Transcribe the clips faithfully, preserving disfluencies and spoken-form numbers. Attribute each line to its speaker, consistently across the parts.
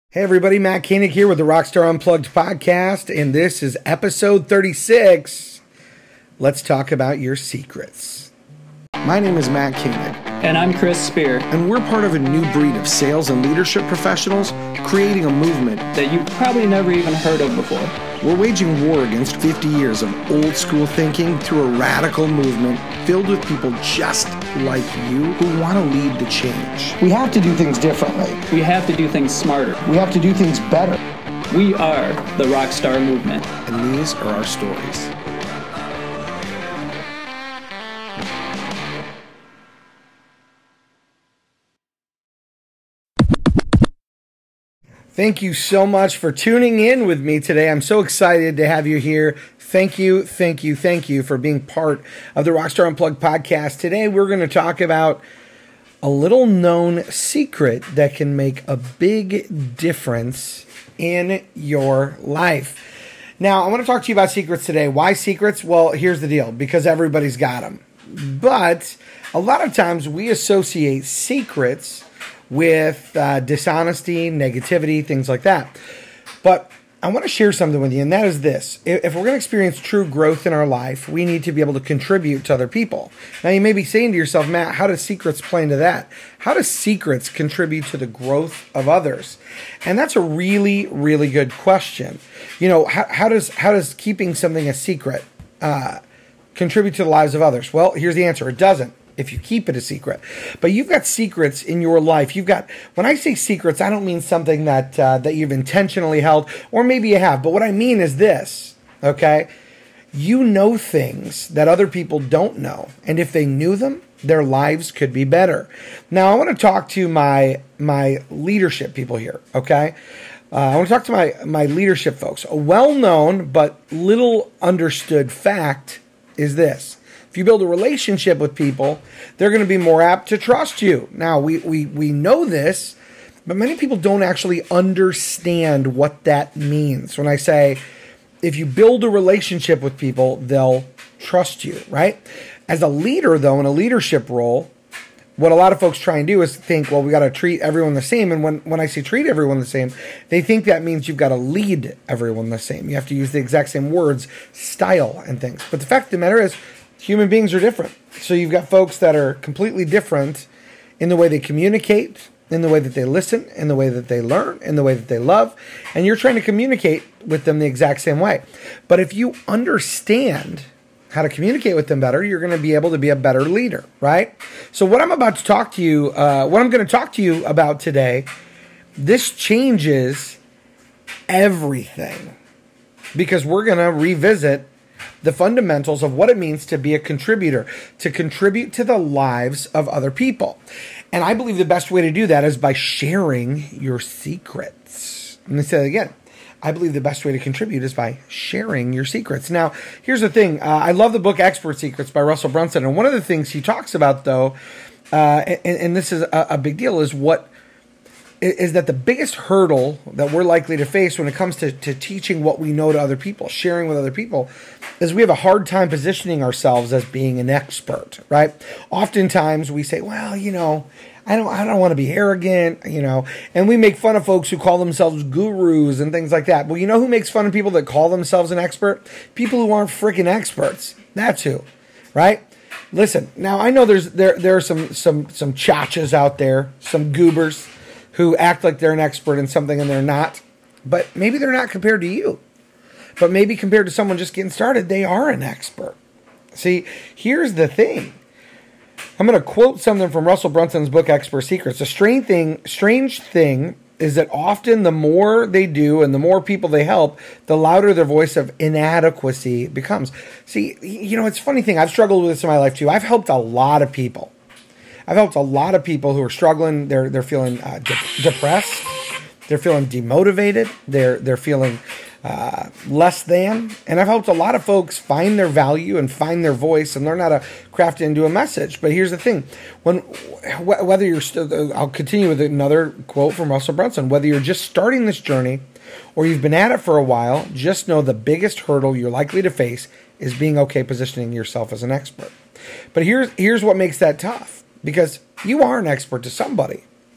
Speaker 1: Hey everybody, Matt Koenig here with the Rockstar Unplugged podcast, and this is episode thirty-six. Let's talk about your secrets. My name is Matt Koenig.
Speaker 2: And I'm Chris Spear.
Speaker 1: And we're part of a new breed of sales and leadership professionals creating a movement
Speaker 2: that you've probably never even heard of before.
Speaker 1: We're waging war against fifty years of old school thinking through a radical movement filled with people just like you who want to lead the change.
Speaker 3: We have to do things differently.
Speaker 2: We have to do things smarter.
Speaker 3: We have to do things better.
Speaker 2: We are the Rockstar Movement.
Speaker 1: And these are our stories. Thank you so much for tuning in with me today. I'm so excited to have you here. Thank you, thank you, thank you for being part of the Rockstar Unplugged podcast. Today we're going to talk about a little known secret that can make a big difference in your life. Now, I want to talk to you about secrets today. Why secrets? Well, here's the deal. Because everybody's got them. But a lot of times we associate secrets with uh, dishonesty, negativity, things like that. But I want to share something with you, and that is this. If we're going to experience true growth in our life, we need to be able to contribute to other people. Now, you may be saying to yourself, Matt, how does secrets play into that? How does secrets contribute to the growth of others? And that's a really, really good question. You know, how, how does how does keeping something a secret uh, contribute to the lives of others? Well, here's the answer. It doesn't. If you keep it a secret. But you've got secrets in your life. You've got, when I say secrets, I don't mean something that uh, that you've intentionally held, or maybe you have. But what I mean is this, okay? You know things that other people don't know. And if they knew them, their lives could be better. Now, I want to talk to my my leadership people here, okay? Uh, I want to talk to my, my leadership folks. A well-known but little understood fact is this. If you build a relationship with people, they're going to be more apt to trust you. Now, we, we, we know this, but many people don't actually understand what that means. When I say, if you build a relationship with people, they'll trust you, right? As a leader, though, in a leadership role, what a lot of folks try and do is think, well, we got to treat everyone the same. And when, when I say treat everyone the same, they think that means you've got to lead everyone the same. You have to use the exact same words, style, and things. But the fact of the matter is, human beings are different. So you've got folks that are completely different in the way they communicate, in the way that they listen, in the way that they learn, in the way that they love. And you're trying to communicate with them the exact same way. But if you understand how to communicate with them better, you're going to be able to be a better leader, right? So what I'm about to talk to you, uh, what I'm going to talk to you about today, this changes everything. Because we're going to revisit the fundamentals of what it means to be a contributor, to contribute to the lives of other people. And I believe the best way to do that is by sharing your secrets. Let me say that again. I believe the best way to contribute is by sharing your secrets. Now, here's the thing. Uh, I love the book Expert Secrets by Russell Brunson. And one of the things he talks about, though, uh, and, and this is a, a big deal, is what is that the biggest hurdle that we're likely to face when it comes to, to teaching what we know to other people, sharing with other people, is we have a hard time positioning ourselves as being an expert, right? Oftentimes we say, well, you know, I don't I don't want to be arrogant, you know, and we make fun of folks who call themselves gurus and things like that. Well, you know who makes fun of people that call themselves an expert? People who aren't freaking experts. That's who, right? Listen, now I know there's there there are some some some chachas out there, some goobers who act like they're an expert in something and they're not. But maybe they're not compared to you. But maybe compared to someone just getting started, they are an expert. See, here's the thing. I'm going to quote something from Russell Brunson's book, Expert Secrets. The strange thing, strange thing is that often the more they do and the more people they help, the louder their voice of inadequacy becomes. See, you know, it's a funny thing. I've struggled with this in my life too. I've helped a lot of people. I've helped a lot of people who are struggling. They're they're feeling uh, de- depressed. They're feeling demotivated. They're they're feeling uh, less than. And I've helped a lot of folks find their value and find their voice and learn how to craft it into a message. But here's the thing: when wh- whether you're still, I'll continue with another quote from Russell Brunson. Whether you're just starting this journey or you've been at it for a while, just know the biggest hurdle you're likely to face is being okay positioning yourself as an expert. But here's here's what makes that tough. Because you are an expert to somebody.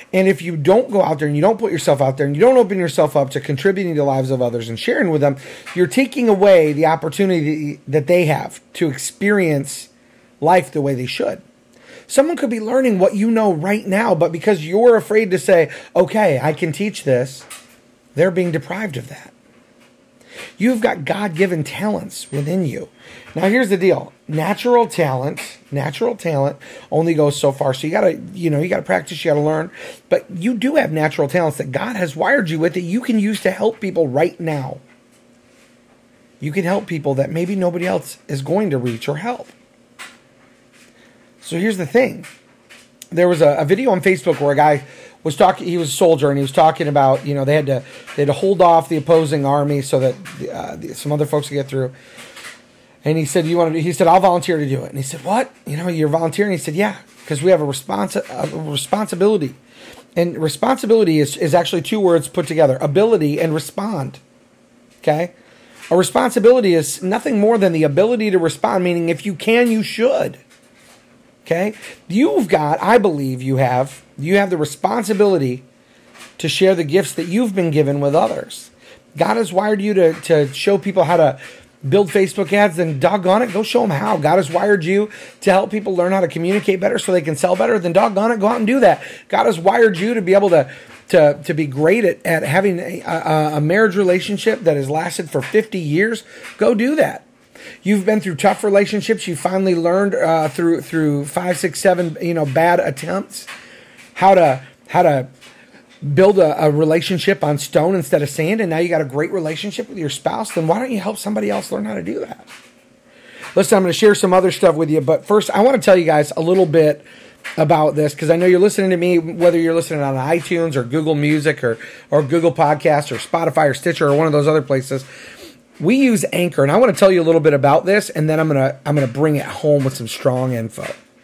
Speaker 1: And if you don't go out there and you don't put yourself out there and you don't open yourself up to contributing to the lives of others and sharing with them, you're taking away the opportunity that they have to experience life the way they should. Someone could be learning what you know right now, but because you're afraid to say, okay, I can teach this, they're being deprived of that. You've got God-given talents within you. Now, here's the deal. Natural talent, natural talent only goes so far. So you got to, you know, you got to practice, you got to learn. But you do have natural talents that God has wired you with that you can use to help people right now. You can help people that maybe nobody else is going to reach or help. So here's the thing. There was a, a video on Facebook where a guy was talking, he was a soldier, and he was talking about, you know, they had to they had to hold off the opposing army so that uh, the, some other folks could get through. And he said, "You want to?" He said, "I'll volunteer to do it." And he said, "What? You know, you're volunteering?" And he said, "Yeah, because we have a responsi- a responsibility." And responsibility is, is actually two words put together: ability and respond. Okay, a responsibility is nothing more than the ability to respond. Meaning, if you can, you should. Okay, you've got, I believe you have, you have the responsibility to share the gifts that you've been given with others. God has wired you to, to show people how to build Facebook ads, then doggone it, go show them how. God has wired you to help people learn how to communicate better so they can sell better, then doggone it, go out and do that. God has wired you to be able to, to, to be great at, at having a, a, a marriage relationship that has lasted for fifty years. Go do that. You've been through tough relationships. You finally learned uh, through through five, six, seven, you know, bad attempts how to how to build a, a relationship on stone instead of sand, and now you got a great relationship with your spouse. Then why don't you help somebody else learn how to do that? Listen, I'm going to share some other stuff with you, but first, I want to tell you guys a little bit about this because I know you're listening to me, whether you're listening on iTunes or Google Music or or Google Podcasts or Spotify or Stitcher or one of those other places. We use Anchor, and I want to tell you a little bit about this, and then I'm gonna I'm gonna bring it home with some strong info.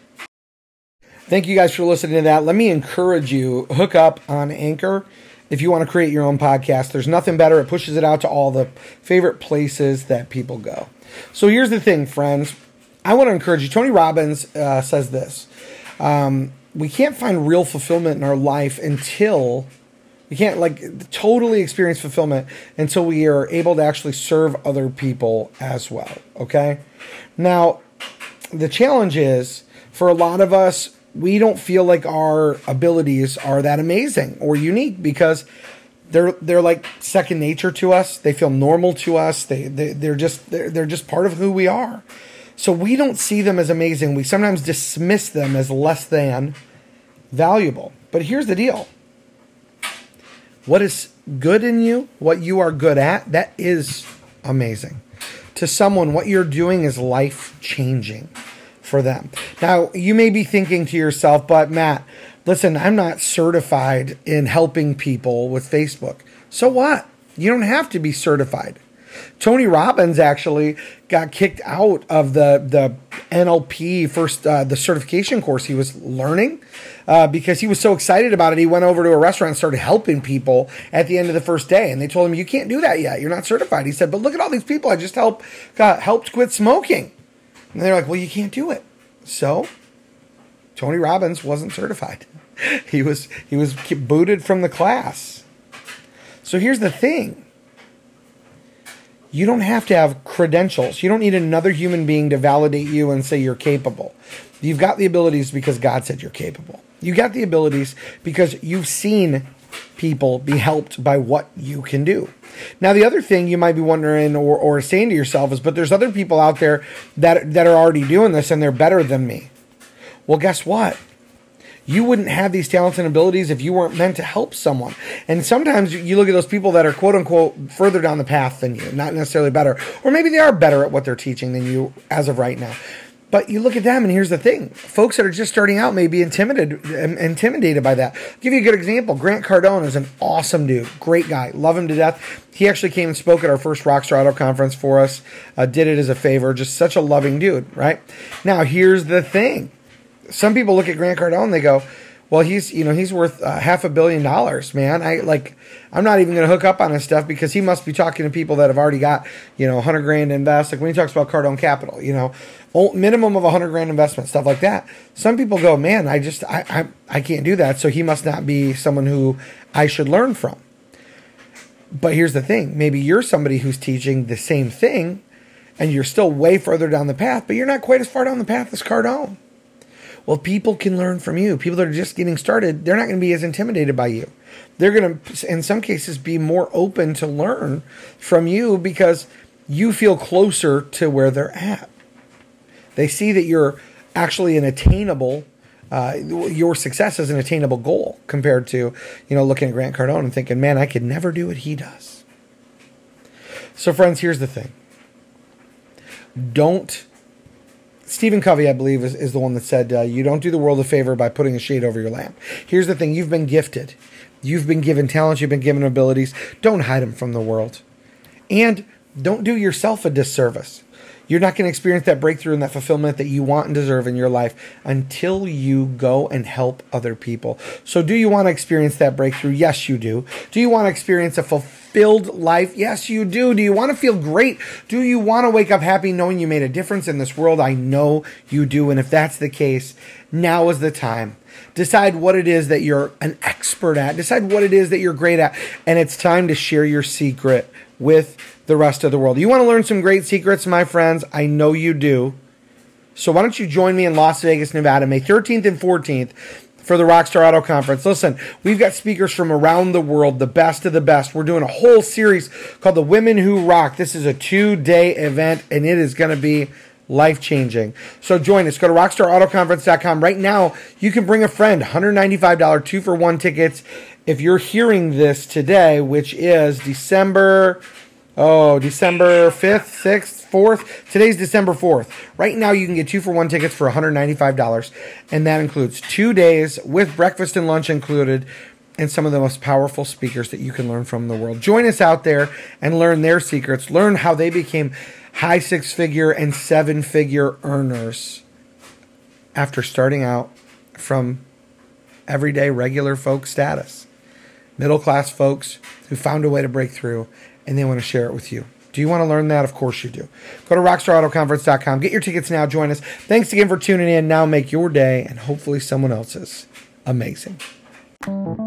Speaker 1: Thank you guys for listening to that. Let me encourage you, hook up on Anchor if you want to create your own podcast. There's nothing better. It pushes it out to all the favorite places that people go. So here's the thing, friends. I want to encourage you. Tony Robbins uh, says this. Um, we can't find real fulfillment in our life until... We can't like totally experience fulfillment until we are able to actually serve other people as well. Okay. Now, the challenge is for a lot of us, we don't feel like our abilities are that amazing or unique because they're they're like second nature to us. They feel normal to us. They, they they're just they're, they're just part of who we are. So we don't see them as amazing. We sometimes dismiss them as less than valuable. But here's the deal. What is good in you, what you are good at, that is amazing. To someone, what you're doing is life-changing for them. Now, you may be thinking to yourself, but Matt, listen, I'm not certified in helping people with Facebook. So what? You don't have to be certified. Tony Robbins actually got kicked out of the the N L P first uh, the certification course he was learning uh, because he was so excited about it. He went over to a restaurant and started helping people at the end of the first day, and they told him, "You can't do that yet. You're not certified." He said, "But look at all these people I just helped got helped quit smoking," and they're like, "Well, you can't do it." So Tony Robbins wasn't certified. He was he was booted from the class. So here's the thing. You don't have to have credentials. You don't need another human being to validate you and say you're capable. You've got the abilities because God said you're capable. You got the abilities because you've seen people be helped by what you can do. Now, the other thing you might be wondering or, or saying to yourself is, but there's other people out there that, that are already doing this and they're better than me. Well, guess what? You wouldn't have these talents and abilities if you weren't meant to help someone. And sometimes you look at those people that are quote unquote further down the path than you, not necessarily better, or maybe they are better at what they're teaching than you as of right now. But you look at them and here's the thing. Folks that are just starting out may be intimidated, intimidated by that. I'll give you a good example. Grant Cardone is an awesome dude. Great guy. Love him to death. He actually came and spoke at our first Rockstar Auto Conference for us. Uh, did it as a favor. Just such a loving dude, right? Now, here's the thing. Some people look at Grant Cardone and they go, Well, he's, you know, he's worth uh, half a billion dollars, man. I like, I'm not even going to hook up on his stuff because he must be talking to people that have already got, you know, a hundred grand to invest. Like when he talks about Cardone Capital, you know, minimum of a hundred grand investment, stuff like that. Some people go, man, I just, I, I, I can't do that. So he must not be someone who I should learn from. But here's the thing. Maybe you're somebody who's teaching the same thing and you're still way further down the path, but you're not quite as far down the path as Cardone. Well, people can learn from you. People that are just getting started, they're not going to be as intimidated by you. They're going to, in some cases, be more open to learn from you because you feel closer to where they're at. They see that you're actually an attainable, uh, your success is an attainable goal compared to, you know, looking at Grant Cardone and thinking, man, I could never do what he does. So, friends, here's the thing. Don't... Stephen Covey, I believe, is, is the one that said, uh, you don't do the world a favor by putting a shade over your lamp. Here's the thing. You've been gifted. You've been given talents. You've been given abilities. Don't hide them from the world. And don't do yourself a disservice. You're not going to experience that breakthrough and that fulfillment that you want and deserve in your life until you go and help other people. So do you want to experience that breakthrough? Yes, you do. Do you want to experience a fulfilled life? Yes, you do. Do you want to feel great? Do you want to wake up happy knowing you made a difference in this world? I know you do. And if that's the case, now is the time. Decide what it is that you're an expert at. Decide what it is that you're great at. And it's time to share your secret with the rest of the world. You want to learn some great secrets, my friends? I know you do. So why don't you join me in Las Vegas, Nevada, May thirteenth and fourteenth for the Rockstar Auto Conference. Listen, we've got speakers from around the world, the best of the best. We're doing a whole series called The Women Who Rock. This is a two-day event, and it is going to be life-changing. So join us. Go to rockstar auto conference dot com. Right now, you can bring a friend. one hundred ninety-five dollars two-for-one tickets. If you're hearing this today, which is December... Oh, December fifth, sixth, fourth. Today's December fourth. Right now, you can get two-for-one tickets for one hundred ninety-five dollars, and that includes two days with breakfast and lunch included, and some of the most powerful speakers that you can learn from in the world. Join us out there and learn their secrets. Learn how they became high six-figure and seven-figure earners after starting out from everyday regular folk status. Middle-class folks who found a way to break through, and they want to share it with you. Do you want to learn that? Of course you do. Go to rockstar auto conference dot com. Get your tickets now. Join us. Thanks again for tuning in. Now make your day, and hopefully someone else's, amazing.